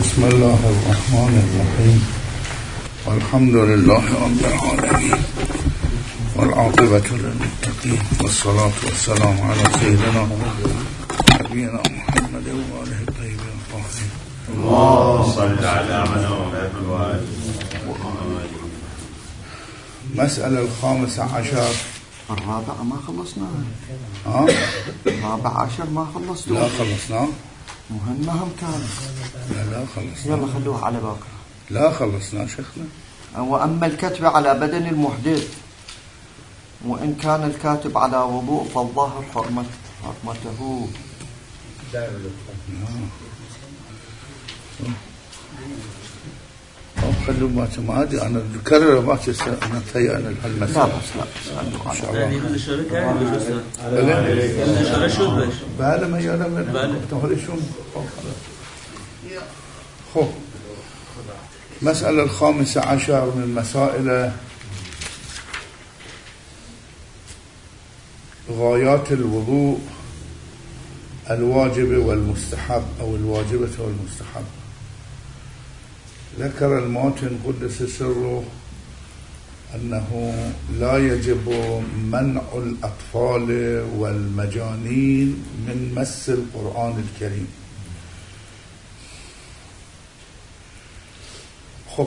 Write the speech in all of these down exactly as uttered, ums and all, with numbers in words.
بسم الله الرحمن الرحیم والحمد لله رب العالمین والعاقبة للمتقین والصلاة والسلام على سيدنا نبينا محمد وآله الطيبين الطاهرين. اللهم صل على محمد وآله. مسألة الخامسة عشر. الرابع ما خلصنا. ها؟ الرابع عشر ما خلصنا. لا خلصنا. مهمة هم كان. لا لا خلصنا. يلا خلوها على باكر. لا خلصنا شيخنا. وأما الكتب على بدن المحدث وإن كان الكاتب على وضوء فالظاهر حرمة حرمته. خلوا ما تمادي أنا أكرر ما تسأل أنا تهيأ أنا لا هالمسألة. بس لا إن شاء الله. يعني الشركة كان بجوزها. الشركة شو بش؟ بله ما يلا من. بله. تهرشون. خو. مسألة الخامسة عشر من مسائل غايات الوضوء الواجب والمستحب أو الواجبة والمستحب. ذكر الماتن قدس سره أنه لا يجب منع الأطفال والمجانين من مس القرآن الكريم. خب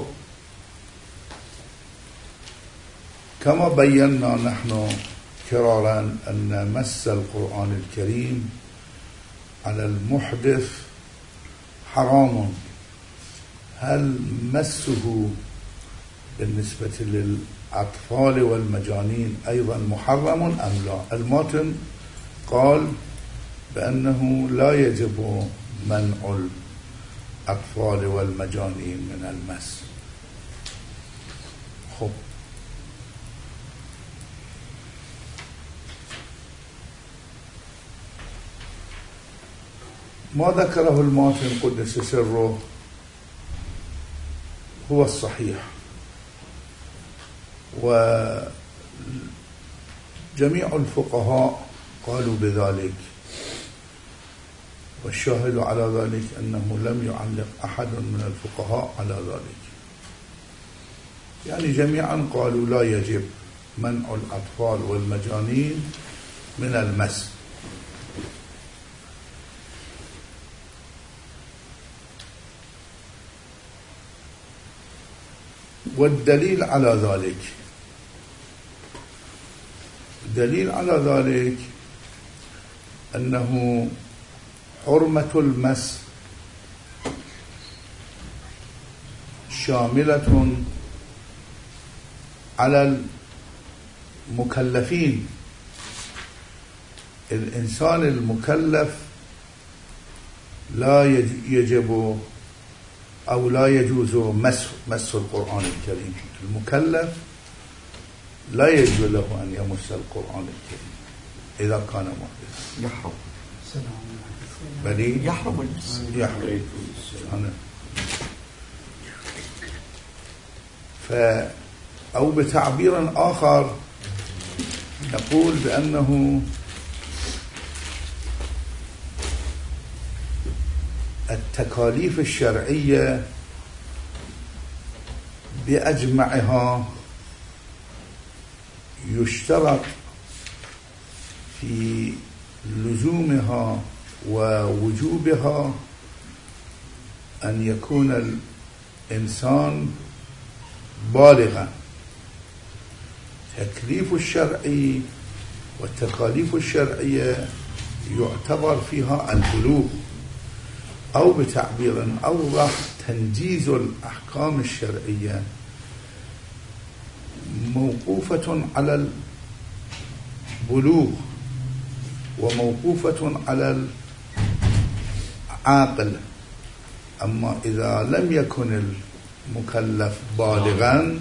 كما بينا نحن كرارا أن مس القرآن الكريم على المحدث حرام. هل مسه بالنسبة للأطفال والمجانين أيضا محرم أم لا؟ الماتن قال بأنه لا يجب منع الأطفال والمجانين من المس. خب ما ذكره الماتن قدس سره هو الصحيح، وجميع الفقهاء قالوا بذلك، والشاهد على ذلك أنه لم يعلق أحد من الفقهاء على ذلك. يعني جميعا قالوا لا يجب منع الأطفال والمجانين من المس. والدليل على ذلك دليل على ذلك أنه حرمة المس شاملة على المكلفين. الإنسان المكلف لا يجب أو لا يجوز مس مس القرآن الكريم. المكلف لا يجوز له أن يمس القرآن الكريم إذا كان محدثا. يحرم. بل يحرم المس. يحرم. ف أو بتعبير آخر نقول بأنه التكاليف الشرعية بأجمعها يشترط في لزومها ووجوبها أن يكون الإنسان بالغا. تكليف الشرعي والتكاليف الشرعية يعتبر فيها البلوغ، أو بتعبير أوضح تنجيز الأحكام الشرعية موقوفة على البلوغ وموقوفة على العاقل. أما إذا لم يكن المكلف بالغا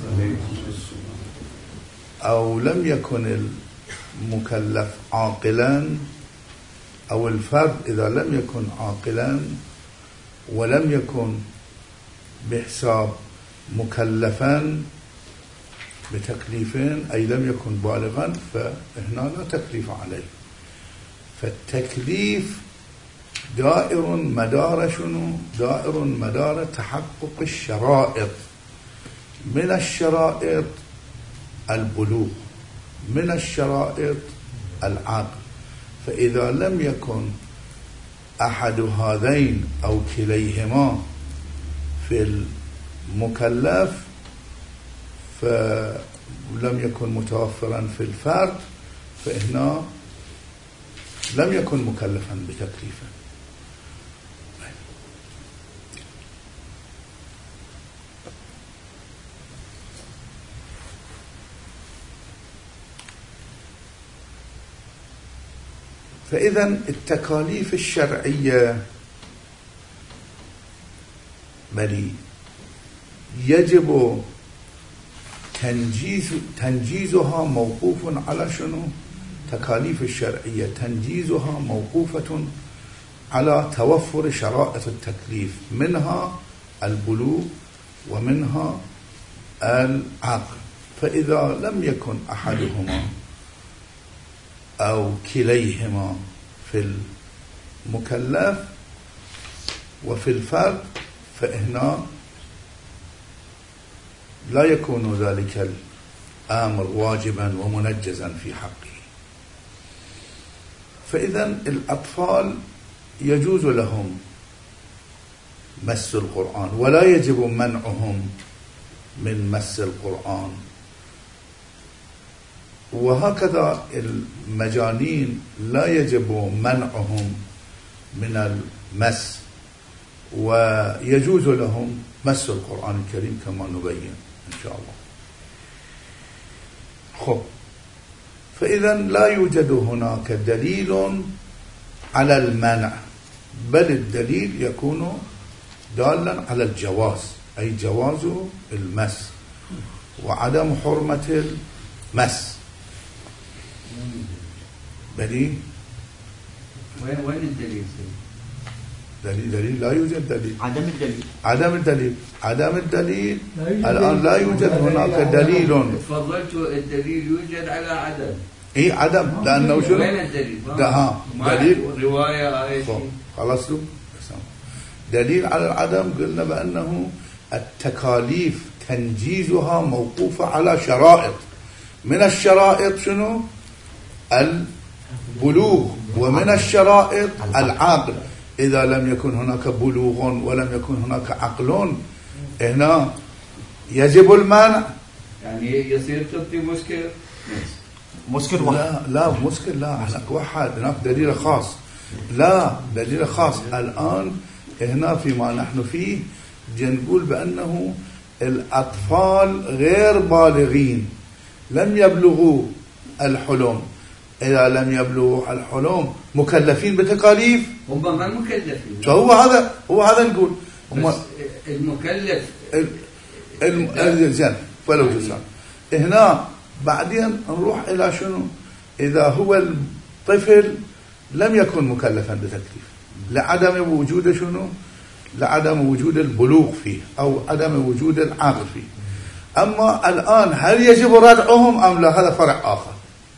أو لم يكن المكلف عاقلا، أو الفرد إذا لم يكن عاقلا ولم يكن بحساب مكلفا بتكليفين أي لم يكن بالغا، فهنا لا تكليف عليه. فالتكليف دائر مدار شنو؟ دائر مدار تحقق الشرائط. من الشرائط البلوغ، من الشرائط العقل. فإذا لم يكن أحد هذين أو كليهما في المكلف فلم يكن متوفرا في الفرد، فإنه لم يكن مكلفا بتكليفه. فإذا التكاليف الشرعية بل يجب تنجيز تنجيزها موقوف على شنو؟ تكاليف الشرعية تنجيزها موقوفة على توفر شرائط التكليف، منها البلوغ ومنها العقل. فإذا لم يكن أحدهما أو كليهما في المكلف وفي الفرد فإهنا لا يكون ذلك الأمر واجبا ومنجزا في حقه. فإذا الأطفال يجوز لهم مس القرآن ولا يجب منعهم من مس القرآن، وهكذا المجانين لا يجب منعهم من المس ويجوز لهم مس القرآن الكريم كما نبين إن شاء الله. خب، فإذا لا يوجد هناك دليل على المنع، بل الدليل يكون دالا على الجواز، أي جواز المس وعدم حرمة المس. دليل وين وين الدليل؟ دليل دليل لا يوجد دليل. عدم الدليل عدم الدليل عدم الدليل الآن لا يوجد هناك دليل. تفضلت الدليل يوجد على عدم. اي عدم، لانه شنو؟ وين الدليل؟ ده ها دليل روايه آية. خلاص دليل على العدم قلنا بأنه التكاليف تنجيزها موقوفة على شرائط. من الشرائط شنو؟ البلوغ، ومن الشرائط العقل. إذا لم يكن هناك بلوغ ولم يكن هناك عقل هنا يجب المنع. يعني يصير تبدي مسكر مسكر واحد. لا لا مسكر لا، هناك واحد، هناك دليل خاص. لا دليل خاص. الآن هنا فيما نحن فيه جنقول بأنه الأطفال غير بالغين لم يبلغوا الحلم. إذا لم يبلغوا الحلم مكلفين بتكاليف؟ هم ما مكلفين. فهو هذا هو هذا نقول هم المكلف الزين ولو جزء. هنا بعدين نروح إلى شنو؟ إذا هو الطفل لم يكن مكلفا بتكليف لعدم وجود شنو؟ لعدم وجود البلوغ فيه أو عدم وجود العقل فيه. أما الآن هل يجب ردعهم أم لا؟ هذا فرع آخر.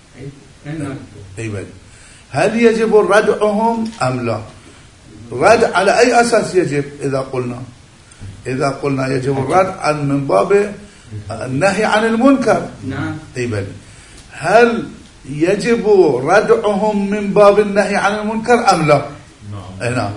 أي هل يجب ردعهم أم لا؟ رد على أي أساس يجب؟ إذا قلنا إذا قلنا يجب الردع من باب النهي عن المنكر. نعم. أي هل يجب ردعهم من باب النهي عن المنكر أم لا؟ نعم. نعم.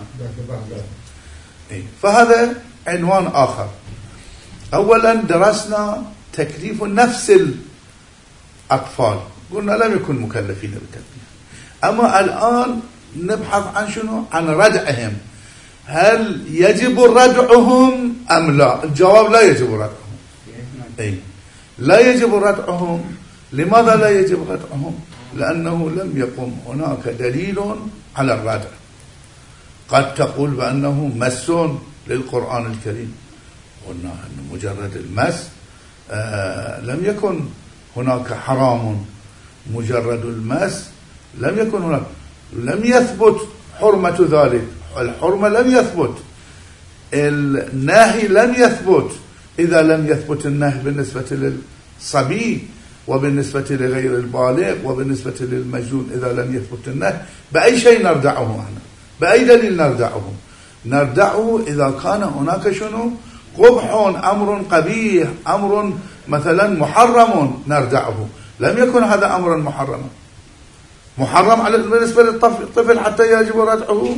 فهذا عنوان آخر. أولا درسنا تكليف نفس الأطفال، قلنا لم يكن مكلفين بالتكليف. أما الآن نبحث عن شنو؟ عن ردعهم. هل يجب ردعهم أم لا؟ الجواب لا يجب ردعهم. أي لا يجب ردعهم. لماذا لا يجب ردعهم؟ لأنه لم يقم هناك دليل على الردع. قد تقول بأنه مس للقرآن الكريم، قلنا أن مجرد المس آه لم يكن هناك حرام. مجرد المس لم يكن هناك، لم يثبت حرمة ذلك. الحرمة لم يثبت، النهي لم يثبت. إذا لم يثبت النهي بالنسبة للصبي وبالنسبة لغير البالغ وبالنسبة للمجنون، إذا لم يثبت النهي بأي شيء نردعه احنا؟ بأي دليل نردعه؟ نردعه إذا كان هناك شنو قبح، أمر قبيح، أمر مثلا محرم نردعه. لم يكن هذا أمرا محرما، محرم على بالنسبة للطفل حتى يجب ردعه.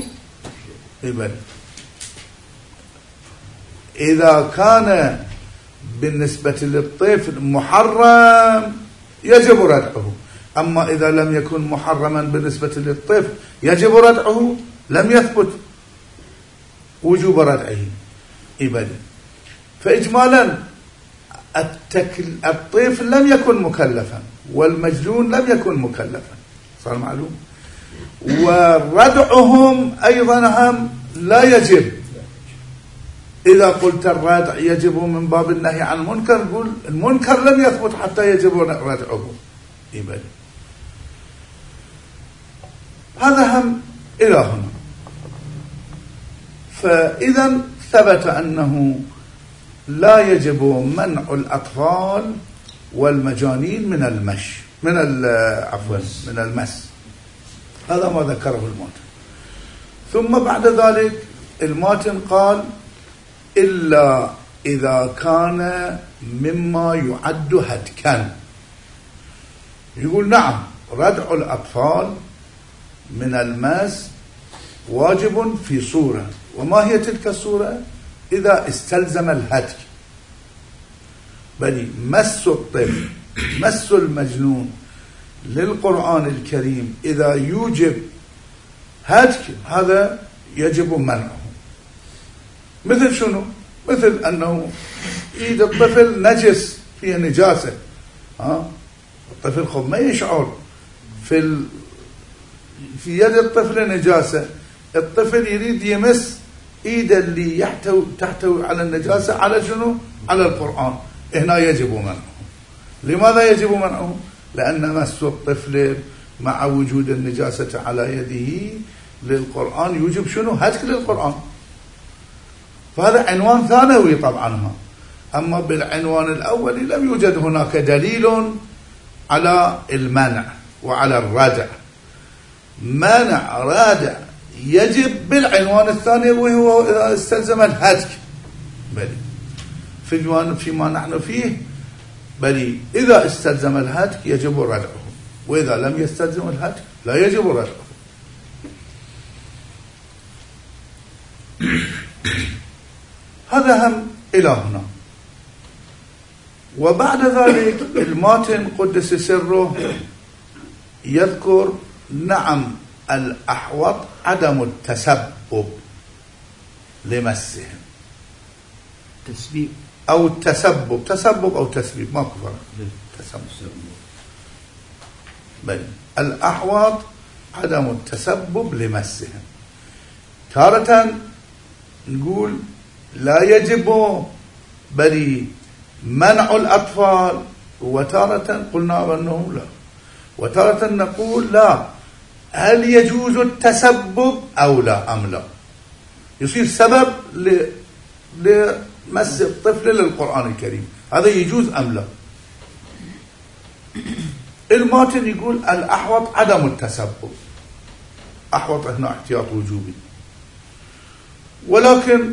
إذا كان بالنسبة للطفل محرم يجب ردعه، أما إذا لم يكن محرما بالنسبة للطفل يجب ردعه، لم يثبت وجوب ردعه. إبدا. فإجمالا التكل... الطفل لم يكن مكلفا، والمجنون لم يكن مكلفا، صار معلوم. وردعهم أيضا هم لا يجب. إذا قلت الردع يجب من باب النهي عن المنكر، قل المنكر لم يثبت حتى يجب ردعه. إبدا. هذا هم إلى هنا. فإذا ثبت أنه لا يجب منع الأطفال والمجانين من المشي، من عفوا من المس. هذا ما ذكره الماتن. ثم بعد ذلك الماتن قال إلا إذا كان مما يعد هتكا. يقول نعم ردع الأطفال من المس واجب في صورة، وما هي تلك الصورة؟ إذا استلزم الهتك. بل مس الطفل، مس المجنون للقرآن الكريم إذا يوجب هتك هذا يجب منعه. مثل شنو؟ مثل أنه إيد الطفل نجس، فيها نجاسة، ها؟ الطفل خب ما يشعر في ال... في يد الطفل نجاسة، الطفل يريد يمس إيده اللي يحتوي تحتوي على النجاسة على شنو؟ على القرآن. هنا يجب منعه. لماذا يجب منعه؟ لأن مس الطفل مع وجود النجاسة على يده للقرآن يوجب شنو؟ هتك للقرآن. فهذا عنوان ثانوي طبعا. أما بالعنوان الأول لم يوجد هناك دليل على المنع وعلى الردع. منع رادع يجب بالعنوان الثاني وهو إذا استلزم الهتك. بلي في الجوانب فيما نحن فيه بلي إذا استلزم الهتك يجب ردعه، وإذا لم يستلزم الهتك لا يجب ردعه. هذا هم إلى هنا. وبعد ذلك الماتن قدس سره يذكر نعم الأحوط عدم التسبب لمسهم. تسبيب أو التسبب، تسبب أو تسبيب ما كفر. تسبب. بل الأحوط عدم التسبب لمسهم. تارة نقول لا يجب بل منع الأطفال، وتارة قلنا بأنه لا، وتارة نقول لا، هل يجوز التسبب أو لا أم لا؟ يصير سبب لمس الطفل للقرآن الكريم، هذا يجوز أم لا؟ الماتن يقول الأحوط عدم التسبب. أحوط هنا احتياط وجوبي، ولكن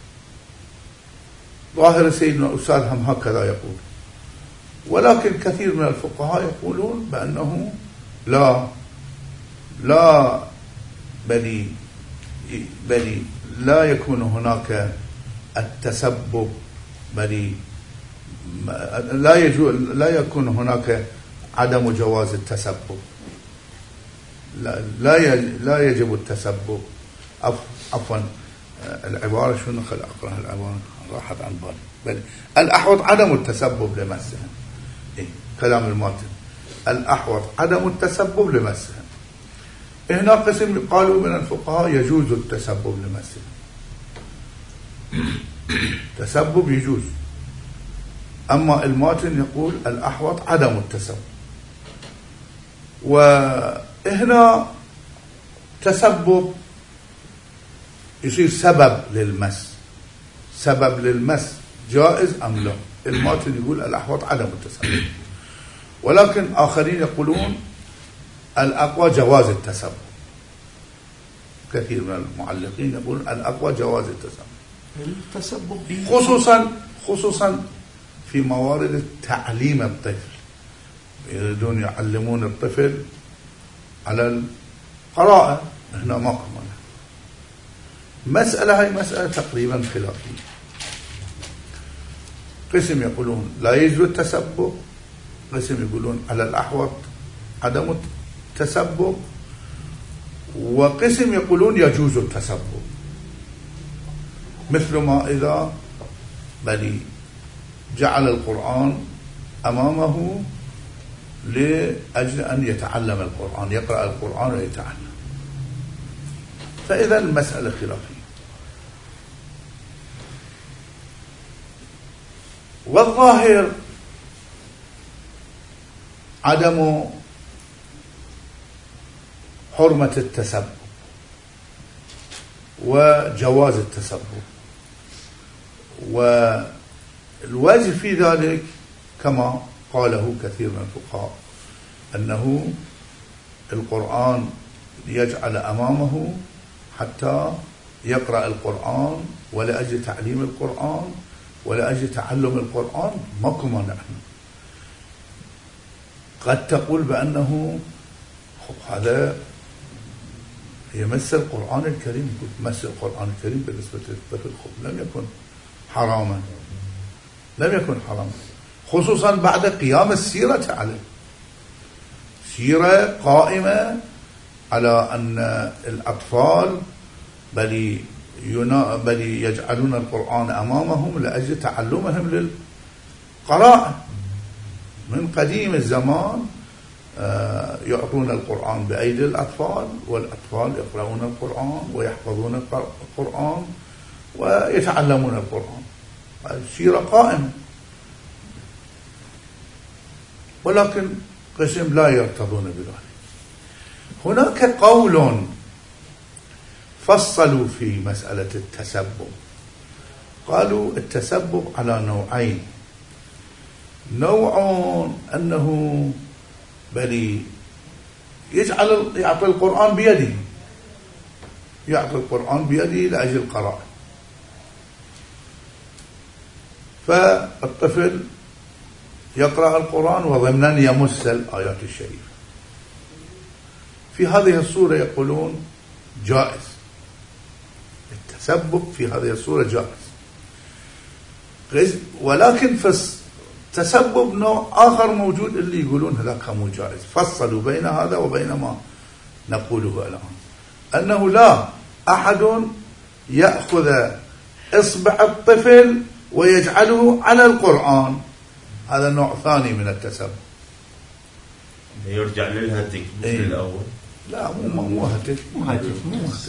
ظاهر سيدنا الأستاذ هم هكذا يقول. ولكن كثير من الفقهاء يقولون بأنه لا لا بل بل لا يكون هناك التسبب، بل لا يجوز لا يكون هناك عدم جواز التسبب، لا لا لا يجب التسبب. عفوا العبارة شنو؟ خل أقرأ العبارة راحت عن بالي. بل الأحوط عدم التسبب لمسهم. إيه؟ كلام الماتن الأحوط عدم التسبب لمسهم. هنا قسم قالوا من الفقهاء يجوز التسبب لمسهم، تسبب يجوز. أما الماتن يقول الأحوط عدم التسبب. وهنا تسبب يصير سبب للمس، سبب للمس جائز أم لا؟ الماتن يقول الأحوط عدم التسبب، ولكن آخرين يقولون الأقوى جواز التسبب. كثير من المعلقين يقولون الأقوى جواز التسبب التسبب خصوصا خصوصا في موارد تعليم الطفل، يريدون يعلمون الطفل على القراءة، هنا ما كمان مسألة، هاي مسألة تقريبا خلافية. قسم يقولون لا يجوز التسبب، قسم يقولون على الأحوط عدم التسبب، وقسم يقولون يجوز التسبب، مثل ما إذا بل جعل القرآن أمامه لأجل أن يتعلم القرآن، يقرأ القرآن ويتعلم، فإذا المسألة خلافية. والظاهر عدم حرمة التسبب وجواز التسبب، والواجب في ذلك كما قاله كثير من الفقهاء أنه القرآن يجعل أمامه حتى يقرأ القرآن ولأجل تعليم القرآن ولأجل تعلم القرآن، ماكو مانع. قد تقول بأنه هذا يمس القرآن الكريم، مس القرآن الكريم بالنسبة للطفل لم يكن حراما، لم يكن حراما، خصوصا بعد قيام السيرة عليه، سيرة قائمة على أن الأطفال بل بل يجعلون القرآن أمامهم لأجل تعلمهم للقراءة. من قديم الزمان يعطون القرآن بأيدي الأطفال، والأطفال يقرؤون القرآن ويحفظون القرآن ويتعلمون القرآن، السيرة قائمة. ولكن قسم لا يرتضون بذلك. هناك قول فصلوا في مسألة التسبب، قالوا التسبب على نوعين، نوع أنه بل يجعل يعطي القرآن بيده، يعطي القرآن بيده لأجل القراءة، فالطفل يقرأ القرآن وضمنا يمس الآيات الشريفة. في هذه الصورة يقولون جائز التسبب، في هذه الصورة جائز، ولكن في التسبب نوع آخر موجود اللي يقولون هذاك مو جائز. فصلوا بين هذا وبين ما نقوله الآن، أنه لا أحد يأخذ إصبع الطفل ويجعله على القرآن، هذا نوع ثاني من التسبب، يرجع للهتك مثل أيه. الأول لا مو مو هتك مو هتك مو هتك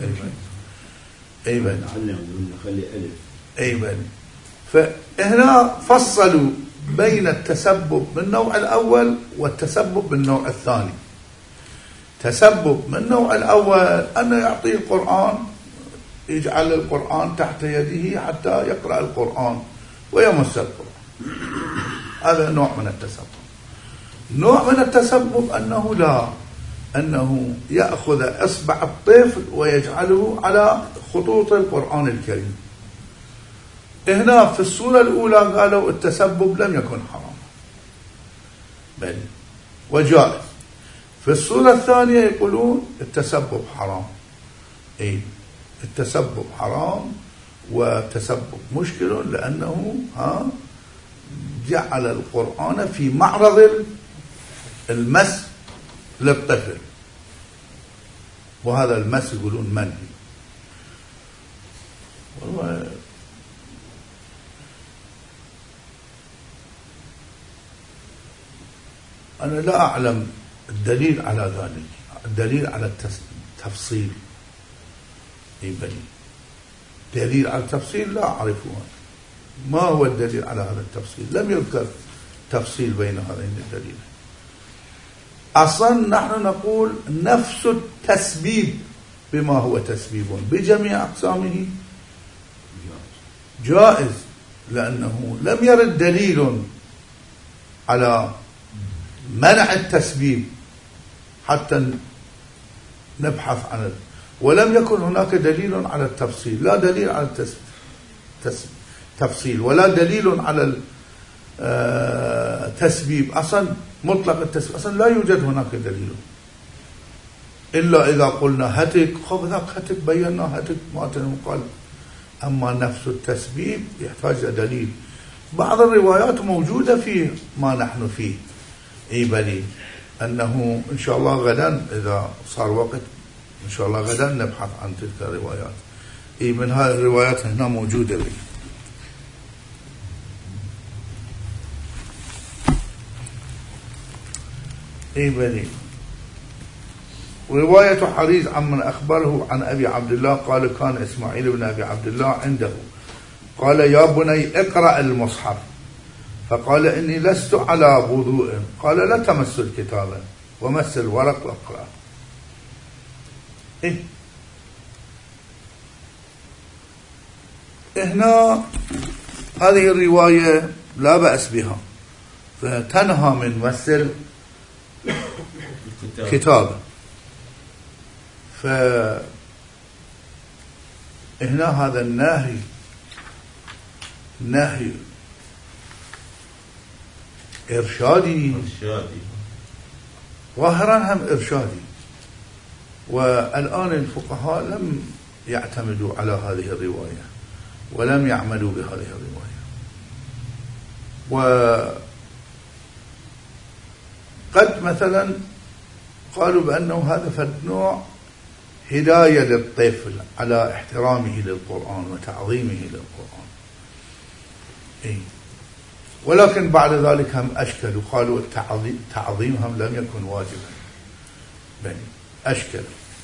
أي بني نعلم نخلي ألف أي بني. فهنا فصلوا بين التسبب من النوع الأول والتسبب من النوع الثاني. تسبب من النوع الأول أنه يعطي القرآن، يجعل القرآن تحت يده حتى يقرأ القرآن ويمس القرآن، هذا نوع من التسبب. نوع من التسبب أنه لا، أنه يأخذ إصبع الطفل ويجعله على خطوط القرآن الكريم. هنا في السورة الأولى قالوا التسبب لم يكن حرام بل وجائز، في السورة الثانية يقولون التسبب حرام. أي التسبب حرام وتسبب مشكل، لأنه ها جعل القرآن في معرض المس للطفل، وهذا المس يقولون منهي. أنا لا أعلم الدليل على ذلك، الدليل على التفصيل يبني دليل على التفصيل لا أعرفه. ما هو الدليل على هذا التفصيل؟ لم يذكر تفصيل بين هذين الدليلين. أصلا نحن نقول نفس التسبيب بما هو تسبيب بجميع أقسامه جائز، لأنه لم يرد دليل على منع التسبيب حتى نبحث عنه. ولم يكن هناك دليل على التفصيل، لا دليل على التفصيل ولا دليل على التسبيب، أصلا مطلق التسبيب أصلا لا يوجد هناك دليل، إلا إذا قلنا هتك، خب ذاك هتك بينا هتك ما تنقل. أما نفس التسبيب يحتاج دليل. بعض الروايات موجودة في ما نحن فيه، أي بلي أنه إن شاء الله غدا إذا صار وقت إن شاء الله غدا نبحث عن تلك الروايات. أي من هذه الروايات هنا موجودة لي. أي بلي. ورواية حريز عمن أخبره عن أبي عبد الله قال كان إسماعيل بن أبي عبد الله عنده قال يا بني اقرأ المصحف، فقال إني لست على وضوء، قال لا تمس الكتاب ومس الورق واقرأ. إيه؟ هنا هذه الرواية لا بأس بها، فتنهى من مس الكتاب. فهنا هذا النهي نهي إرشادي ظاهرا هم إرشادي، والآن الفقهاء لم يعتمدوا على هذه الرواية ولم يعملوا بهذه الرواية، وقد مثلا قالوا بأنه هذا فد نوع هداية للطفل على احترامه للقرآن وتعظيمه للقرآن. إيه؟ ولكن بعد ذلك هم أشكلوا، قالوا التعظيم هم لم يكن واجبا، بني أشكل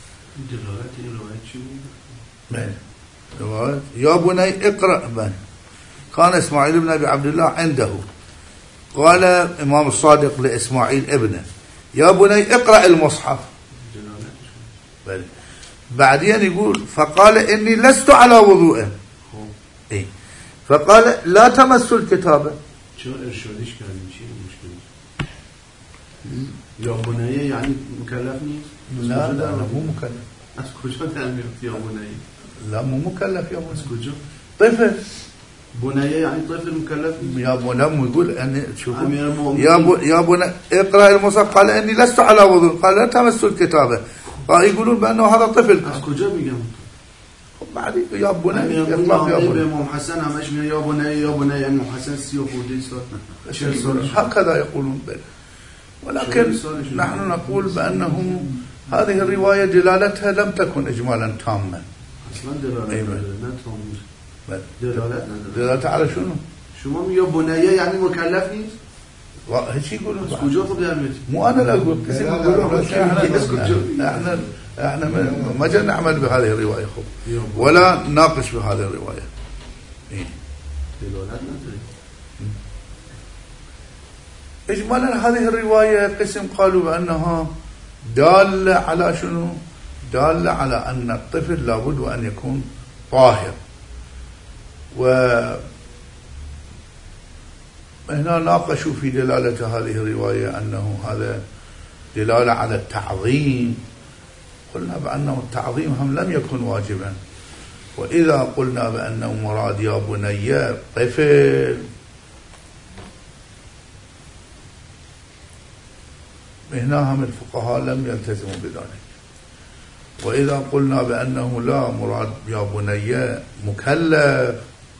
يا بني اقرأ بني. كان إسماعيل بن أبي عبد الله عنده قال إمام الصادق لإسماعيل ابنه يا بني اقرأ المصحف، بني. بعدين يقول فقال إني لست على وضوء، إيه؟ فقال لا تمس الكتاب. شو إرشاديش كان شيء مشكلة يا بني يعني مكلفني؟ لا لا أنا مو مكلف. أسكو شو تعمل يا بني؟ لا مو مكلف يا بني. أسكو شو؟ طفل. بني يعني طفل مكلف. يا بني يقول أني شوف يا ب يا بني اقرأ المصحف، قال إني لست على وضوء، قال لا تمس الكتاب. فيقولون بأنه هذا طفل. أسكو جاب يقام. بعد يا بني يطلع يا بني أم حسن هم إيش من يا بني يا بني أم حسن سيوف وديسر. هكذا يقولون بل. ولكن نحن نقول بأنه هذه الرواية دلالتها لم تكن إجمالا تاما. أصلا دلالتها بل دلالتها على شنو؟ شو مم يا بني يعني مكلفني؟ هيك يقولون. اسكو جوف بيعمل. مو أنا لا أقول كسي يقولون. إحنا إحنا ما جاء نعمل بهذه الرواية خب ولا ناقش بهذه الرواية. إيه. إجمالا هذه الرواية قسم قالوا بأنها دالة على شنو؟ دالة على أن الطفل لابد أن يكون طاهر، وهنا ناقشوا في دلالة هذه الرواية أنه هذا دلالة على التعظيم. قلنا بأنه التعظيم هم لم يكن واجبا، وإذا قلنا بأنه مراد يا بني طفل هنا هم الفقهاء لم يلتزموا بذلك. وإذا قلنا بأنه لا مراد يا بني مكلف،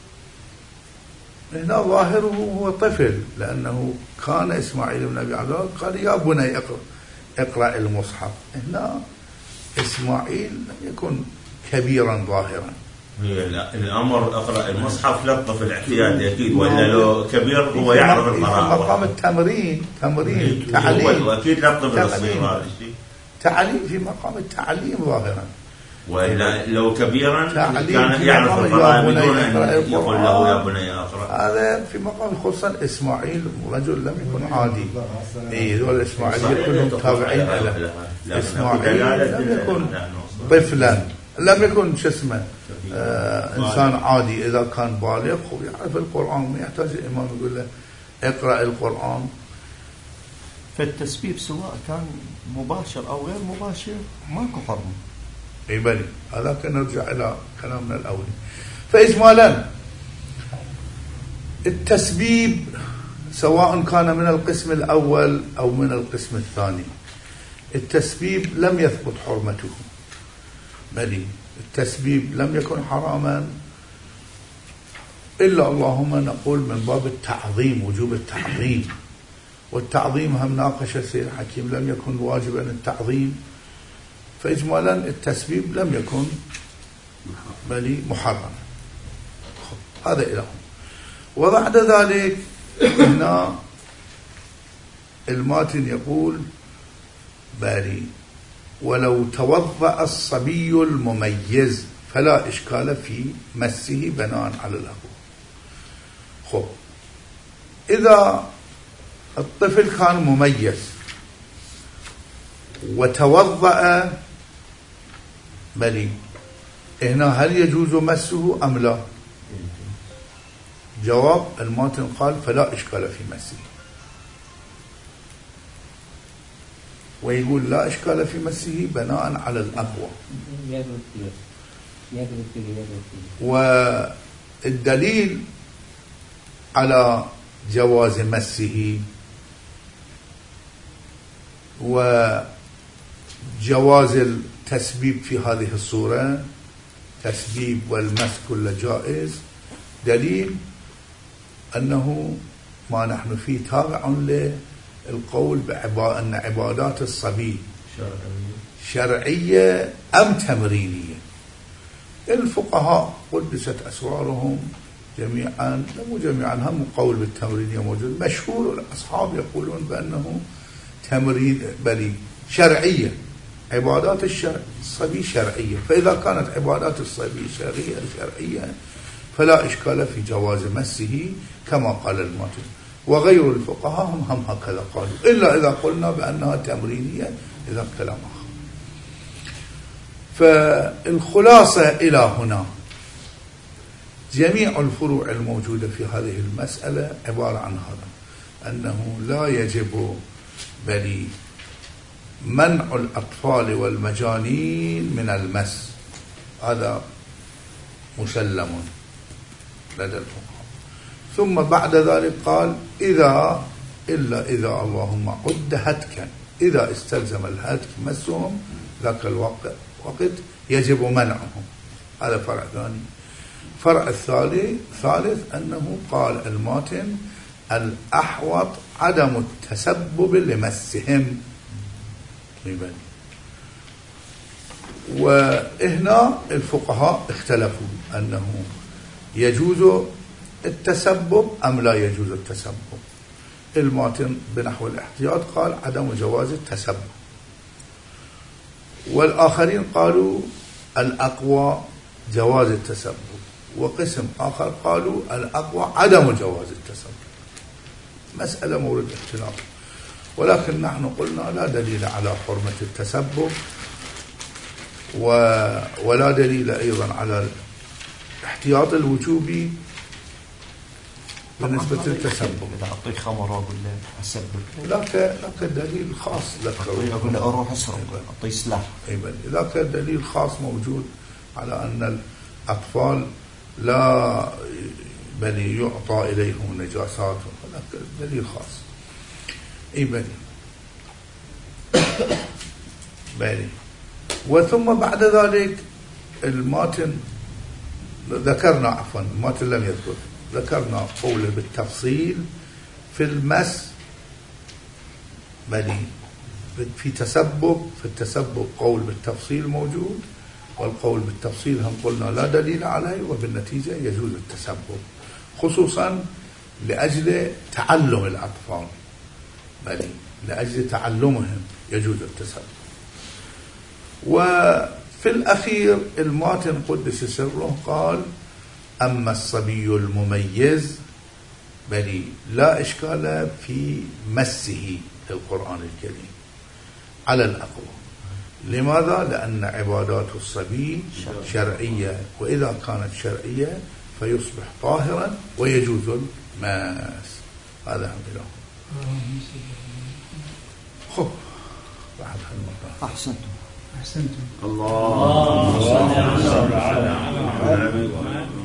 هنا ظاهره هو طفل، لأنه كان إسماعيل بن أبي عبد الله قال يا بني اقرأ, اقرأ المصحف. هنا إسماعيل لم يكن كبيرا ظاهرا. الأمر اقرأ المصحف للطفل اعتيادي أكيد، وإلا لو كبير هو يعرف القراءة. في مقام التمرين تمرين تعليم، وأكيد للطفل الصغير تعليم في مقام التعليم ظاهرا. وإلا لو كبيرا كان يعرف القراءة بدون أن يقول له يا بني أقرأ. هذا في مقام خصوصا إسماعيل رجل لم يكن عادي. إيه ذول إسماعيل يكونوا تابعين له. إسماعيل لم يكن طفلا، لم يكن شو اسمه آه إنسان عادي. إذا كان بالغ ويعرف القرآن ما يحتاج الإمام يقول له اقرأ القرآن. فالتسبيب سواء كان مباشر أو غير مباشر ماكو حرمة. اي بلي، هذا نرجع الى كلامنا الاول. فاجمالا التسبيب سواء كان من القسم الاول او من القسم الثاني، التسبيب لم يثبت حرمته، بلي التسبيب لم يكن حراما إلا اللهم نقول من باب التعظيم، وجوب التعظيم، والتعظيم هم ناقش السيد الحكيم لم يكن واجبا التعظيم، فإجمالا التسبيب لم يكن بل محرما. هذا إله. وبعد ذلك هنا الماتن يقول باري ولو توضأ الصبي المميز فلا إشكال في مسه بناء على الأقوى. خب إذا الطفل كان مميز وتوضأ بلي هنا هل يجوز مسه أم لا؟ جواب الماتن قال فلا إشكال في مسه، ويقول لا إشكال في مسه بناء على الأقوى. والدليل على جواز مسه وجواز التسبيب في هذه الصورة، تسبيب والمس كل جائز، دليل أنه ما نحن فيه تابع للقول بأن عبادات الصبي شرعية أم تمرينية. الفقهاء قدست أسرارهم جميعا، مو جميعا، هم قول بالتمرينية موجود، مشهور الأصحاب يقولون بأنه تمرين بل شرعية، عبادات الصبي شرعية، فإذا كانت عبادات الصبي شرعية شرعية فلا إشكال في جواز مسه كما قال الماتن، وغير الفقهاء هم, هم هكذا قالوا، إلا إذا قلنا بأنها تمرينية إذا كلام آخر. فالخلاصة إلى هنا جميع الفروع الموجودة في هذه المسألة عبارة عن هذا، أنه لا يجب بل منع الأطفال والمجانين من المس، هذا مسلم لدى الفقهاء. ثم بعد ذلك قال إذا إلا إذا اللهم عد هتكا، إذا استلزم الهتك مسهم ذاك الوقت وقت يجب منعهم. هذا فرع ثاني. فرع الثالث ثالث أنه قال الماتن الأحوط عدم التسبب لمسهم. وهنا الفقهاء اختلفوا أنه يجوز التسبب أم لا يجوز التسبب. الماتن بنحو الاحتياط قال عدم جواز التسبب، والآخرين قالوا الأقوى جواز التسبب، وقسم آخر قالوا الأقوى عدم جواز التسبب. مسألة مورد اختلاف، ولكن نحن قلنا لا دليل على حرمة التسبب ولا دليل أيضا على الاحتياط الوجوبي بالنسبة للتسبب. إذا أعطيك خمر أقول له أسبب، لك لك دليل خاص لك، أقول له أروح أسرق أعطي سلاح. لك دليل خاص موجود على أن الأطفال لا بل يعطى إليهم النجاسات، لك دليل خاص. إي بل بل وثم بعد ذلك الماتن ذكرنا عفوا الماتن لم يذكر، ذكرنا قوله بالتفصيل في المس بل في تسبب، في التسبب قول بالتفصيل موجود، والقول بالتفصيل هم قلنا لا دليل عليه، وبالنتيجة يجوز التسبب خصوصا لأجل تعلم الأطفال، بل لأجل تعلمهم يجوز التسبب. وفي الأخير الماتن قدس سره قال أما الصبي المميز بل لا إشكال في مسه في القرآن الكريم على الأقوى. لماذا؟ لأن عبادات الصبي شرعية، وإذا كانت شرعية فيصبح طاهرا ويجوز الماس. هذا هم إله. خب بعد هالمرة أحسنتم. أحسنتم. الله.